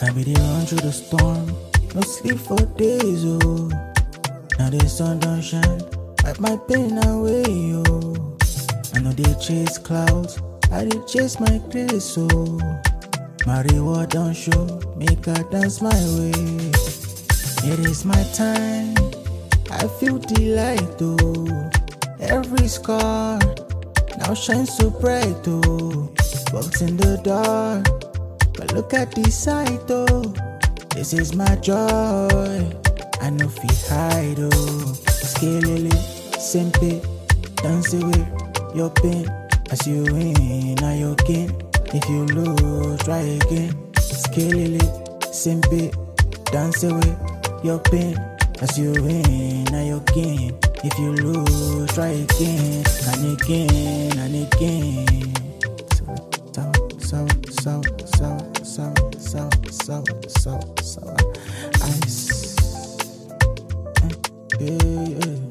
I be the run through the storm, no sleep for days, oh. Now the sun don't shine, wipe my pain away, oh. I know they chase clouds, I dey chase my grace, oh. My reward don't show, make I dance my way. It is my time, I feel delight, oh. Every scar now shines so bright, oh. Walked in the dark, but look at the sight, oh. This is my joy, I no fit hide, oh. Skelele, simple, dance away your pain. As you win, now you gain. If you lose, try again. Skelele, simple, dance away your pain. As you win, now you gain. If you lose, try again, and again, and again. Sour, ice. Yeah.